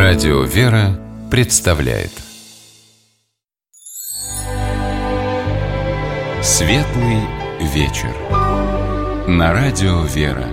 Радио «Вера» представляет Светлый вечер на Радио «Вера».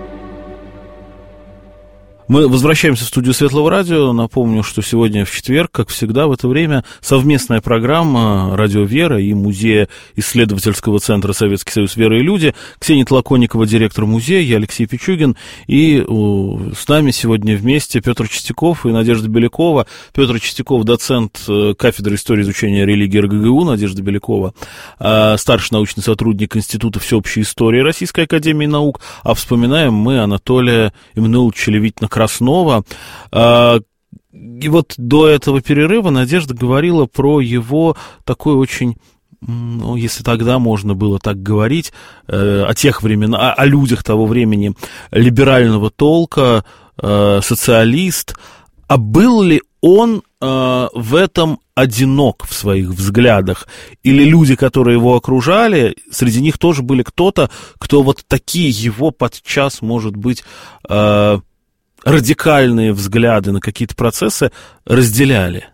Мы возвращаемся в студию Светлого радио. Напомню, что сегодня в четверг, как всегда, в это время совместная программа «Радио Вера» и Музея исследовательского центра «Советский Союз. Вера и люди». Ксения Толоконникова, директор музея, я Алексей Пичугин. И с нами сегодня вместе Петр Чистяков и Надежда Белякова. Петр Чистяков, доцент кафедры истории изучения религии РГГУ, Надежда Белякова, старший научный сотрудник Института всеобщей истории Российской академии наук. А вспоминаем мы Анатолия Эммануиловича Левитина-Краснова. И вот до этого перерыва Надежда говорила про его такой очень, ну, если тогда можно было так говорить, о тех временах, о людях того времени, либерального толка, социалист. А был ли он в этом одинок в своих взглядах? Или люди, которые его окружали, среди них тоже были кто-то, кто вот такие его подчас, может быть, радикальные взгляды на какие-то процессы разделяли?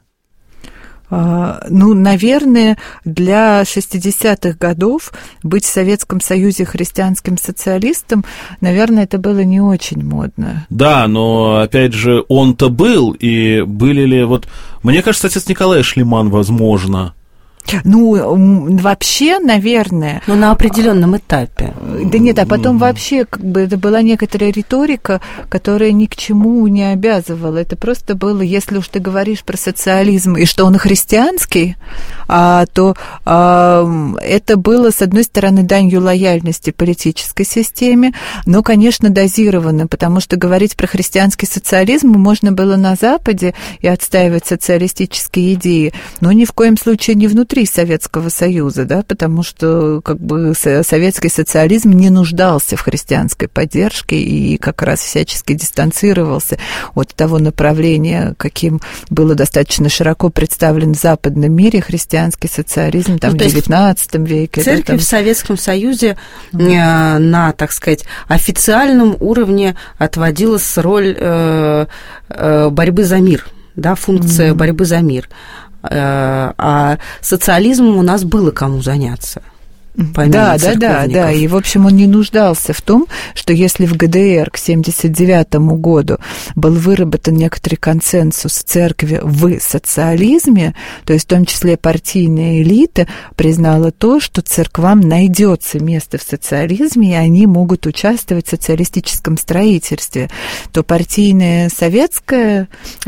Ну, наверное, для 60-х годов быть в Советском Союзе христианским социалистом, наверное, это было не очень модно. Да, но, опять же, он-то был, и были ли... Вот, мне кажется, отец Николай Шлиман, возможно... Ну, вообще, наверное... Ну, на определенном этапе. Да нет, а потом вообще как бы это была некоторая риторика, которая ни к чему не обязывала. Это просто было, если уж ты говоришь про социализм и что он христианский, то это было, с одной стороны, данью лояльности политической системе, но, конечно, дозированно, потому что говорить про христианский социализм можно было на Западе и отстаивать социалистические идеи, но ни в коем случае не внутри Советского Союза, да, потому что как бы советский социализм не нуждался в христианской поддержке и как раз всячески дистанцировался от того направления, каким было достаточно широко представлен в западном мире христианский социализм там, в XIX веке. Церковь да, там... в Советском Союзе на, так сказать, официальном уровне отводилась роль борьбы за мир, да, функция борьбы за мир. А социализмом у нас было кому заняться. Да, и, в общем, он не нуждался в том, что если в ГДР к 1979 году был выработан некоторый консенсус церкви в социализме, то есть в том числе партийная элита признала то, что церквам найдется место в социализме, и они могут участвовать в социалистическом строительстве, то партийная советская,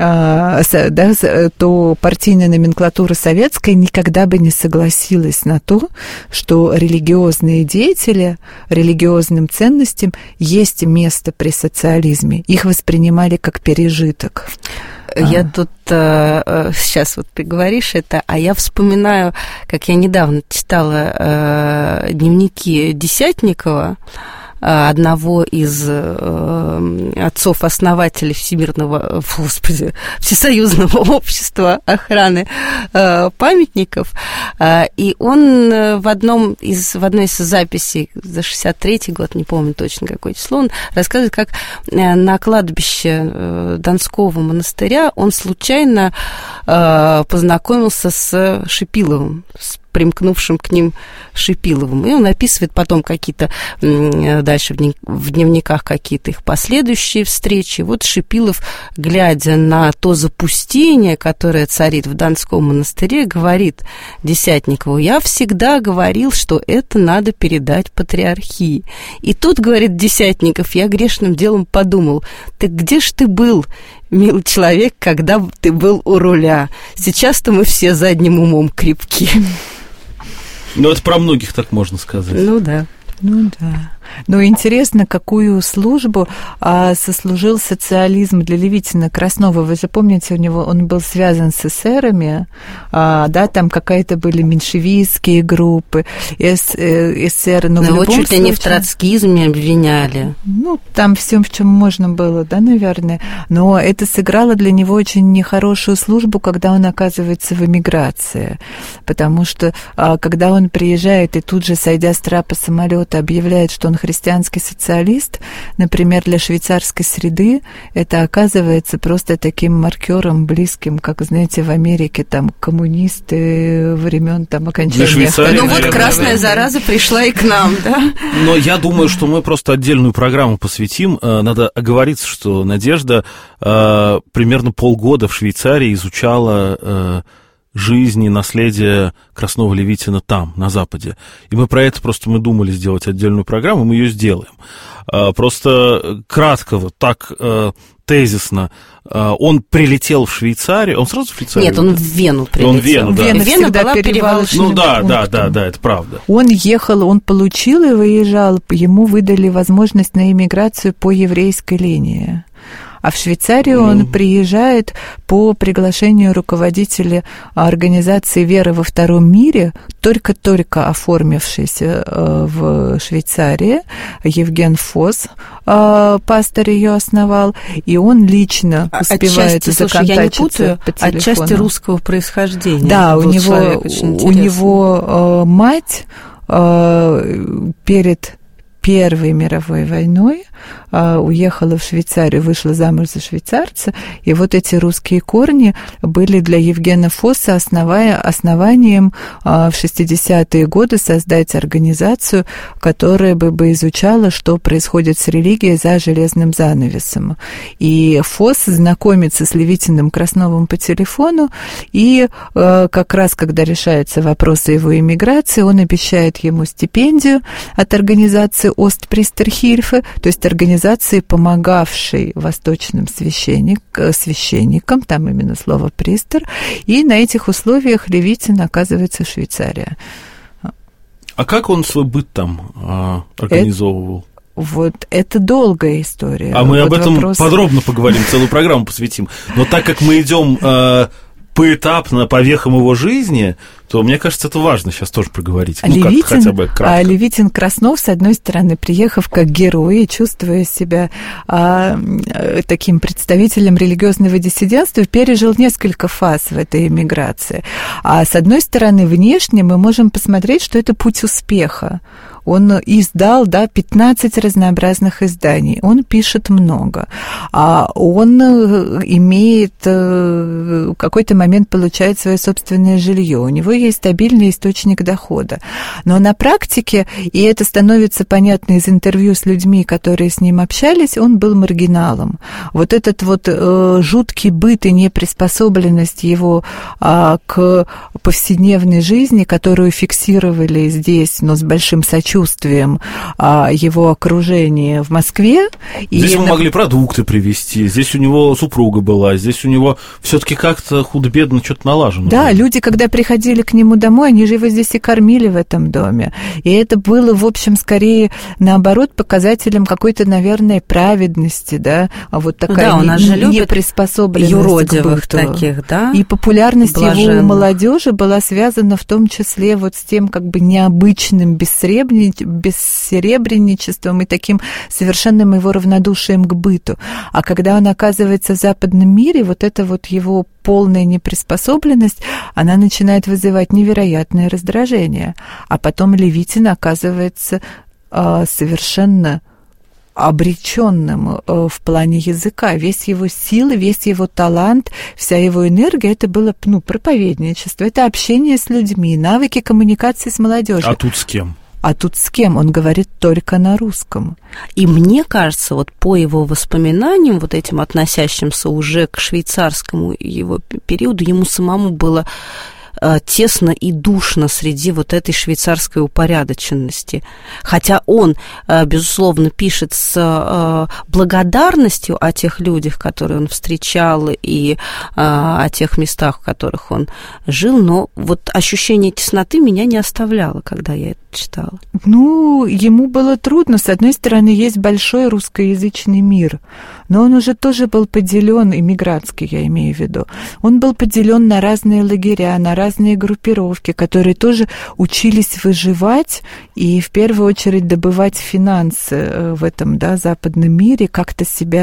то партийная номенклатура советская никогда бы не согласилась на то, что религиозные деятели, религиозным ценностям есть место при социализме. Их воспринимали как пережиток. Я тут сейчас вот ты говоришь это, а я вспоминаю, как я недавно читала дневники Десятникова, одного из отцов-основателей Всесоюзного общества охраны памятников, и он в одной из записей за 63-й год, не помню точно какое число, он рассказывает, как на кладбище Донского монастыря он случайно познакомился с Шипиловым, с примкнувшим к ним Шипиловым. И он описывает потом какие-то, дальше в дневниках какие-то их последующие встречи. Вот Шипилов, глядя на то запустение, которое царит в Донском монастыре, говорит Десятникову: я всегда говорил, что это надо передать патриархии. И тут, говорит Десятников, я грешным делом подумал: так где ж ты был, милый человек, когда ты был у руля? Сейчас-то мы все задним умом крепки. Ну, это про многих так можно сказать. Ну, да. Ну, да. Ну, интересно, какую службу сослужил социализм для Левитина-Краснова. Вы же помните, у него он был связан с эсерами, да, там какая-то были меньшевистские группы, эсеры. Но его чуть ли не в троцкизме обвиняли. Ну, там всем, в чем можно было, да, наверное. Но это сыграло для него очень нехорошую службу, когда он оказывается в эмиграции. Потому что, когда он приезжает и тут же, сойдя с трапа самолета, объявляет, что он он христианский социалист, например, для швейцарской среды это оказывается просто таким маркером близким, как, знаете, в Америке там коммунисты времен там окончания. Ну вот красная зараза пришла и к нам, да? Но я думаю, что мы просто отдельную программу посвятим. Надо оговориться, что Надежда примерно полгода в Швейцарии изучала жизнь и наследие Краснова Левитина там, на Западе. И мы про это мы думали сделать отдельную программу, мы ее сделаем. Просто кратко, вот так тезисно, он прилетел в Швейцарию, он сразу в Швейцарию? Нет, он в Вену прилетел. Он в Вену, да. Вена была перевалочным пунктом. Да, это правда. Он ехал, он получил и выезжал, ему выдали возможность на иммиграцию по еврейской линии. А в Швейцарию он приезжает по приглашению руководителя организации «Вера во втором мире», только-только оформившийся в Швейцарии, Евген Фос, пастор ее основал, и он лично успевает законтачиться по телефону. Отчасти русского происхождения. Да, у него мать перед Первой мировой войной уехала в Швейцарию, вышла замуж за швейцарца, и вот эти русские корни были для Евгена Фосса основанием в 60-е годы создать организацию, которая бы изучала, что происходит с религией за железным занавесом. И Фосс знакомится с Левитиным Красновым по телефону, и как раз, когда решается вопрос о его эмиграции, он обещает ему стипендию от организации Остпристерхильфе, то есть организации, помогавшей восточным священникам, там именно слово «пристер», и на этих условиях Левитин оказывается в Швейцарии. А как он свой быт там организовывал? Вот это долгая история. А мы об этом подробно поговорим, целую программу посвятим. Но так как мы идем поэтапно по вехам его жизни, то, мне кажется, это важно сейчас тоже проговорить. Хотя бы кратко. Левитин Краснов, с одной стороны, приехав как герой, чувствуя себя таким представителем религиозного диссидентства, пережил несколько фаз в этой эмиграции. А с одной стороны, внешне мы можем посмотреть, что это путь успеха. Он издал, 15 разнообразных изданий. Он пишет много. Он имеет, в какой-то момент получает свое собственное жилье. У него есть стабильный источник дохода. Но на практике, и это становится понятно из интервью с людьми, которые с ним общались, он был маргиналом. Вот этот жуткий быт и неприспособленность его к повседневной жизни, которую фиксировали здесь, но с большим сочувствием, его окружения в Москве. Здесь мы могли продукты привезти, здесь у него супруга была, здесь у него все-таки как-то худо-бедно что-то налажено. Да, люди, когда приходили к нему домой, они же его здесь и кормили в этом доме. И это было, в общем, скорее, наоборот, показателем какой-то, наверное, праведности, да, вот такая неприспособленность юродивых таких, да? И популярность его у молодежи была связана в том числе вот с тем как бы необычным бессеребренничеством и таким совершенным его равнодушием к быту. А когда он оказывается в западном мире, вот эта вот его полная неприспособленность, она начинает вызывать невероятное раздражение. А потом Левитин оказывается совершенно обреченным в плане языка. Весь его силы, весь его талант, вся его энергия, это было проповедничество, это общение с людьми, навыки коммуникации с молодежью. А тут с кем? А тут с кем? Он говорит только на русском. И мне кажется, вот по его воспоминаниям, вот этим относящимся уже к швейцарскому его периоду, ему самому было тесно и душно среди вот этой швейцарской упорядоченности. Хотя он, безусловно, пишет с благодарностью о тех людях, которые он встречал, и о тех местах, в которых он жил, но вот ощущение тесноты меня не оставляло, когда я это читала. Ему было трудно. С одной стороны, есть большой русскоязычный мир, но он уже тоже был поделен, иммигрантский, я имею в виду, он был поделен на разные лагеря, на разные группировки, которые тоже учились выживать и в первую очередь добывать финансы в этом западном мире, как-то себя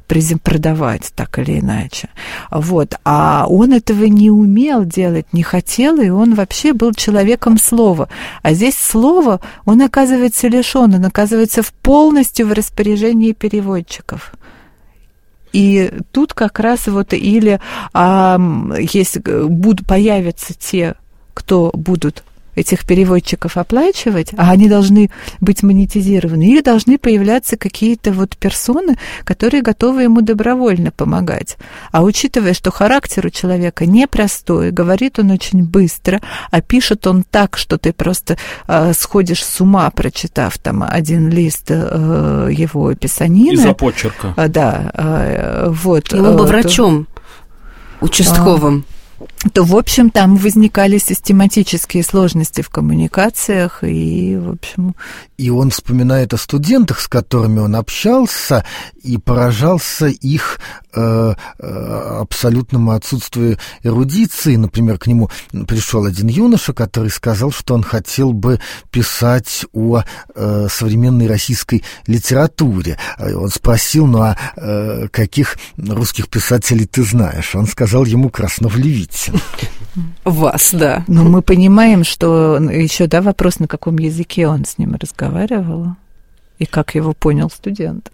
продавать так или иначе. Вот. А он этого не умел делать, не хотел, и он вообще был человеком слова. А здесь слово, он оказывается лишен, он оказывается полностью в распоряжении переводчиков. И тут как раз вот или если появятся те, кто будут этих переводчиков оплачивать, а они должны быть монетизированы, или должны появляться какие-то вот персоны, которые готовы ему добровольно помогать. А учитывая, что характер у человека непростой, говорит он очень быстро, а пишет он так, что ты просто сходишь с ума, прочитав там один лист его писанины. Из-за почерка. Да. Вот. И он был врачом, участковым. То, в общем, там возникали систематические сложности в коммуникациях, и, в общем... И он вспоминает о студентах, с которыми он общался, и поражался их абсолютному отсутствию эрудиции. Например, к нему пришел один юноша, который сказал, что он хотел бы писать о современной российской литературе. Он спросил, каких русских писателей ты знаешь? Он сказал ему Краснов-Левитин. Вас, да. Но мы понимаем, что еще, да, вопрос, на каком языке он с ним разговаривал, и как его понял студент.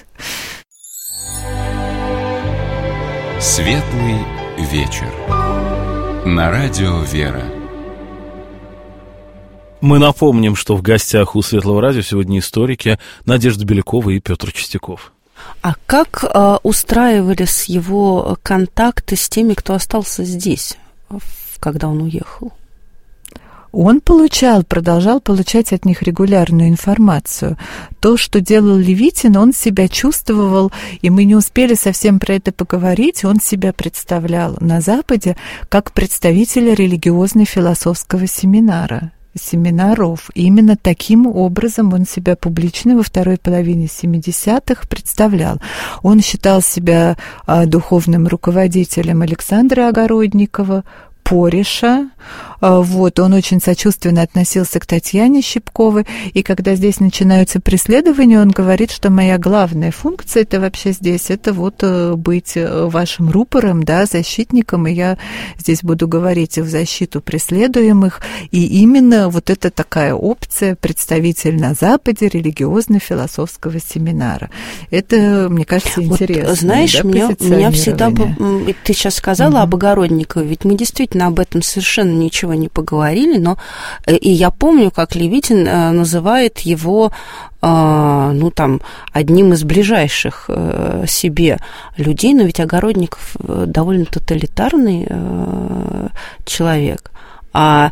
Светлый вечер. На радио «Вера». Мы напомним, что в гостях у Светлого радио сегодня историки Надежда Белякова и Петр Чистяков. А как устраивались его контакты с теми, кто остался здесь, когда он уехал? Он продолжал получать от них регулярную информацию. То, что делал Левитин, он себя чувствовал, и мы не успели совсем про это поговорить, он себя представлял на Западе как представителя религиозно-философского семинаров. И именно таким образом он себя публично во второй половине 70-х представлял. Он считал себя духовным руководителем Александра Огородникова, Пореша. Вот, он очень сочувственно относился к Татьяне Щипковой, и когда здесь начинаются преследования, он говорит, что моя главная функция это вообще здесь, это вот быть вашим рупором, да, защитником, и я здесь буду говорить в защиту преследуемых, и именно вот это такая опция, представитель на Западе религиозно-философского семинара. Это, мне кажется, интересно. Вот, знаешь, да, меня всегда... Ты сейчас сказала об Огородникове, ведь мы действительно об этом совершенно ничего не поговорили, но и я помню, как Левитин называет его, одним из ближайших себе людей, но ведь Огородников довольно тоталитарный человек. А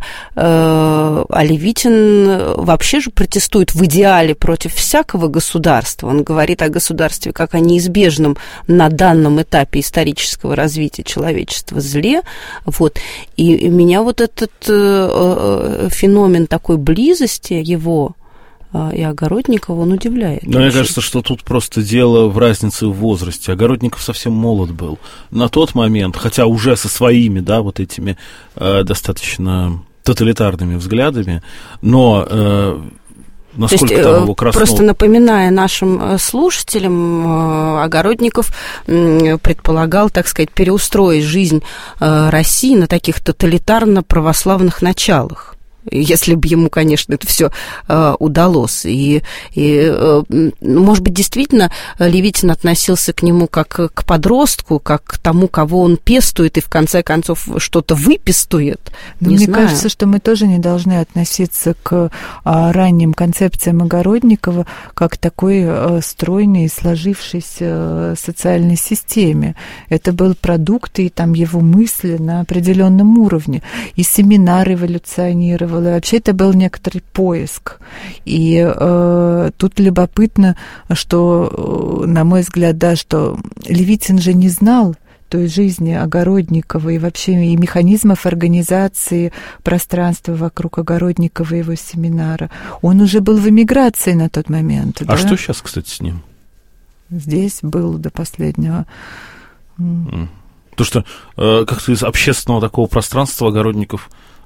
Левитин вообще же протестует в идеале против всякого государства. Он говорит о государстве как о неизбежном на данном этапе исторического развития человечества зле. Вот. И меня вот этот феномен такой близости его и Огородникова, он удивляет. Но мне кажется, что тут просто дело в разнице в возрасте. Огородников совсем молод был на тот момент, хотя уже со своими, да, вот этими достаточно тоталитарными взглядами, но насколько там его Краснов... Просто напоминая нашим слушателям, Огородников предполагал, так сказать, переустроить жизнь России на таких тоталитарно-православных началах. Если бы ему, конечно, это все удалось. И, может быть, действительно, Левитин относился к нему как к подростку, как к тому, кого он пестует и, в конце концов, что-то выпестует. Мне кажется, что мы тоже не должны относиться к ранним концепциям Огородникова как к такой стройной, сложившейся социальной системе. Это был продукт и там его мысли на определенном уровне. И семинар эволюционировал. И вообще это был некоторый поиск. И тут любопытно, что, на мой взгляд, да, что Левитин же не знал той жизни Огородникова и вообще и механизмов организации пространства вокруг Огородникова и его семинара. Он уже был в эмиграции на тот момент. А да? что сейчас, кстати, с ним? Здесь был до последнего. То, что как-то из общественного такого пространства Огородников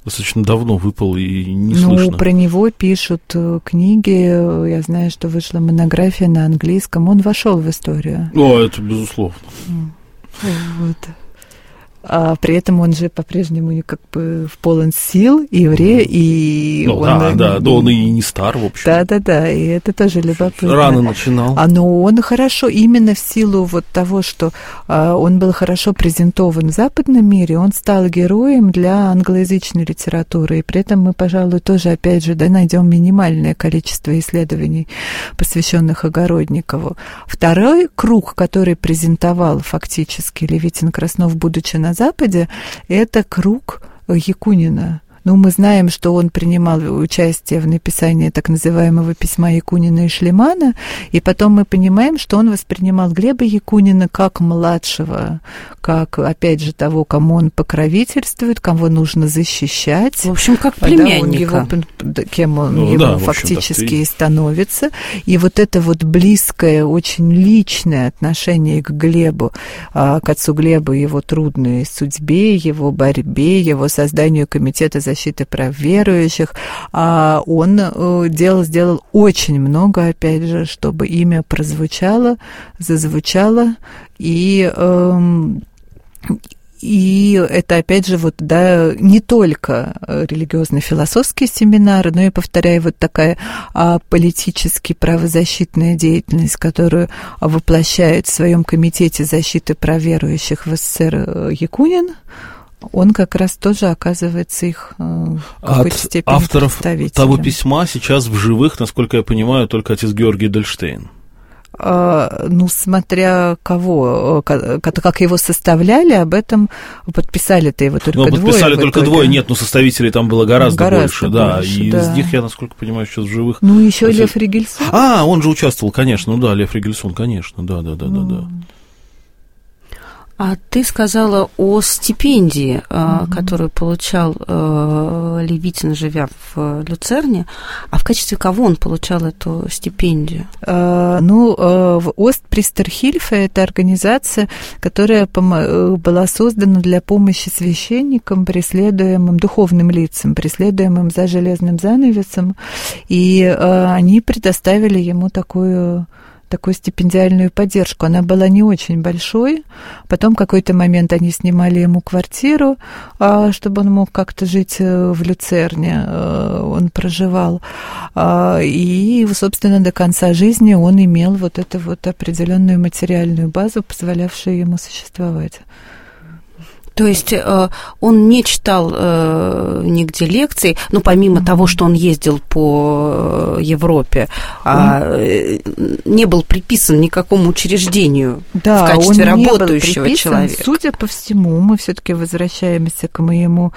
достаточно давно выпал и не слышно. Ну, про него пишут книги. Я знаю, что вышла монография на английском. Он вошел в историю. О, это безусловно. Вот. А при этом он же по-прежнему как бы полон сил, еврей, и он и не стар, в общем. Да, и это тоже любопытно. Рано начинал. Но он хорошо, именно в силу вот того, что он был хорошо презентован в западном мире, он стал героем для англоязычной литературы, и при этом мы, пожалуй, тоже, опять же, найдем минимальное количество исследований, посвященных Огородникову. Второй круг, который презентовал фактически Левитин-Краснов, будучи на Западе, это круг Якунина. Ну, мы знаем, что он принимал участие в написании так называемого письма Якунина и Шлемана, и потом мы понимаем, что он воспринимал Глеба Якунина как младшего, как, опять же, того, кому он покровительствует, кого нужно защищать. В общем, как племянника. Кем он фактически и становится. И вот это вот близкое, очень личное отношение к Глебу, к отцу Глебу, его трудной судьбе, его борьбе, его созданию комитета защиты прав верующих, он сделал очень много, опять же, чтобы имя прозвучало, зазвучало, и это, опять же, не только религиозно-философские семинары, но и, повторяю, вот такая политически правозащитная деятельность, которую воплощает в своем комитете защиты прав верующих в СССР Якунин, он как раз тоже оказывается их в какой-то степени авторов того письма сейчас в живых, насколько я понимаю, только отец Георгий Эдельштейн. Смотря кого, как его составляли, об этом подписали-то его только двое. Подписали только двое, нет, составителей там было гораздо больше, да, и из них, я, насколько понимаю, сейчас в живых... Ну, еще Лев Ригельсон. Он же участвовал, конечно, Лев Ригельсон, конечно, да. А ты сказала о стипендии, которую получал Левитин, живя в Люцерне. А в качестве кого он получал эту стипендию? В Остпристерхильфе это организация, которая была создана для помощи священникам, преследуемым, духовным лицам, преследуемым за железным занавесом. И они предоставили ему такую стипендиальную поддержку. Она была не очень большой. Потом в какой-то момент они снимали ему квартиру, чтобы он мог как-то жить в Люцерне. Он проживал. И, собственно, до конца жизни он имел вот эту вот определенную материальную базу, позволявшую ему существовать. То есть он не читал нигде лекций, помимо того, что он ездил по Европе, не был приписан никакому учреждению в качестве работающего человека. Судя по всему, мы все-таки возвращаемся к моему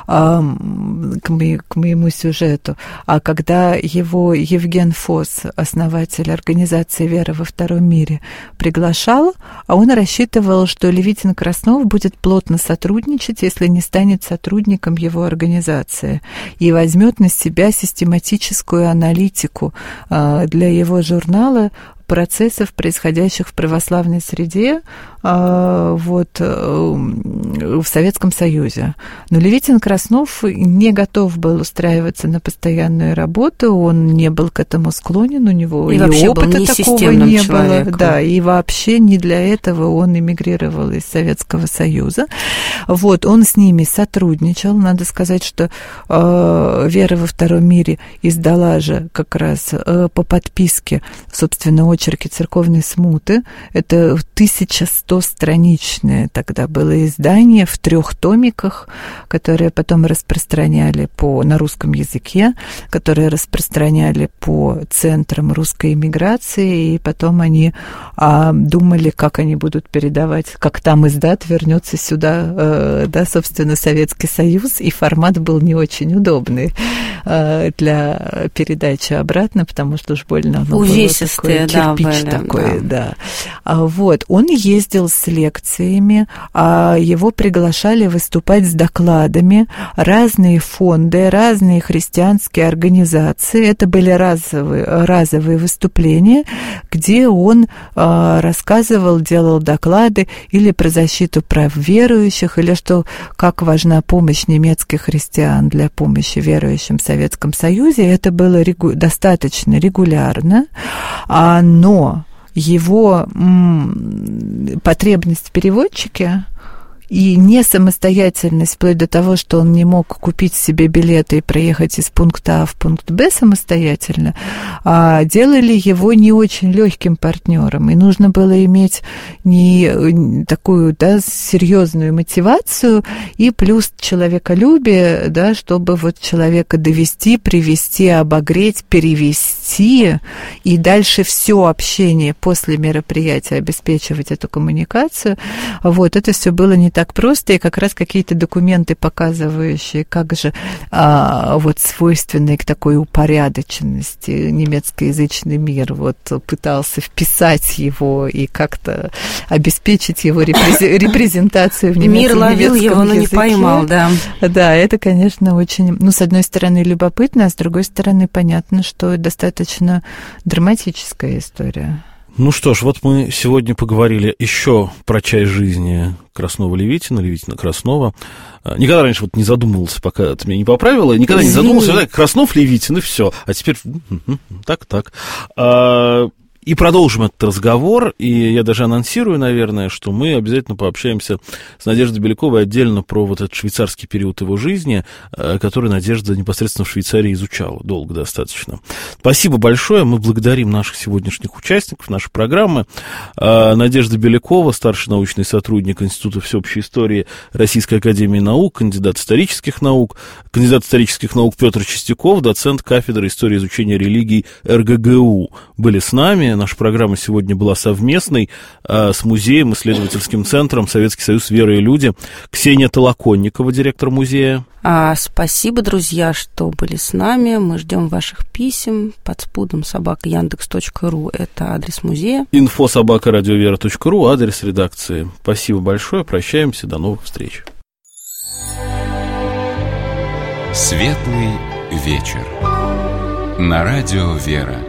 сюжету. А когда его Евген Фос, основатель организации «Вера во втором мире», приглашал, он рассчитывал, что Левитин-Краснов будет плотно сотрудничать, если не станет сотрудником его организации, и возьмет на себя систематическую аналитику для его журнала процессов, происходящих в православной среде в Советском Союзе. Но Левитин-Краснов не готов был устраиваться на постоянную работу, он не был к этому склонен, у него и опыта такого не было. Да, и вообще не для этого он эмигрировал из Советского Союза. Он с ними сотрудничал. Надо сказать, что «Вера во втором мире» издала же как раз по подписке, собственно, очерки церковной смуты. Это 1100-страничное тогда было издание в 3 томиках, которые потом распространяли на русском языке, которые распространяли по центрам русской эмиграции, и потом они думали, как они будут передавать, как там издат вернется сюда, собственно, Советский Союз, и формат был не очень удобный для передачи обратно, потому что уж больно оно было такое, кирпич такой, да. Вот, он ездил с лекциями, его приглашали выступать с докладами, разные фонды, разные христианские организации. Это были разовые выступления, где он рассказывал, делал доклады или про защиту прав верующих, или что, как важна помощь немецких христиан для помощи верующим в Советском Союзе. Это было достаточно регулярно, но его потребность в переводчике и не самостоятельность, вплоть до того, что он не мог купить себе билеты и проехать из пункта А в пункт Б самостоятельно, делали его не очень легким партнером. И нужно было иметь не такую, серьезную мотивацию и плюс человеколюбие, чтобы вот человека довести, привести, обогреть, перевести, и дальше все общение после мероприятия обеспечивать эту коммуникацию. Вот, это все было не так просто, и как раз какие-то документы, показывающие, как же вот свойственный к такой упорядоченности немецкоязычный мир вот пытался вписать его и как-то обеспечить его репрезентацию в немецком языке. Мир ловил его, но не поймал, да. Да, это, конечно, очень, с одной стороны, любопытно, а с другой стороны, понятно, что достаточно драматическая история. Ну что ж, вот мы сегодня поговорили еще про часть жизни Краснова-Левитина, Левитина-Краснова. Никогда раньше вот не задумывался, пока ты меня не поправила, никогда не задумывался, Краснов-Левитин, и все. А теперь так. И продолжим этот разговор, и я даже анонсирую, наверное, что мы обязательно пообщаемся с Надеждой Беляковой отдельно про вот этот швейцарский период его жизни, который Надежда непосредственно в Швейцарии изучала, долго достаточно. Спасибо большое, мы благодарим наших сегодняшних участников нашей программы. Надежда Белякова, старший научный сотрудник Института всеобщей истории Российской академии наук, кандидат исторических наук Петр Чистяков, доцент кафедры истории изучения религий РГГУ, были с нами. Наша программа сегодня была совместной с музеем, исследовательским центром Советский Союз «Вера и люди». Ксения Толоконникова, директор музея. Спасибо, друзья, что были с нами. Мы ждем ваших писем. podspudom@yandex.ru это адрес музея. info@radiovera.ru адрес редакции. Спасибо большое. Прощаемся. До новых встреч. Светлый вечер. На радио «Вера».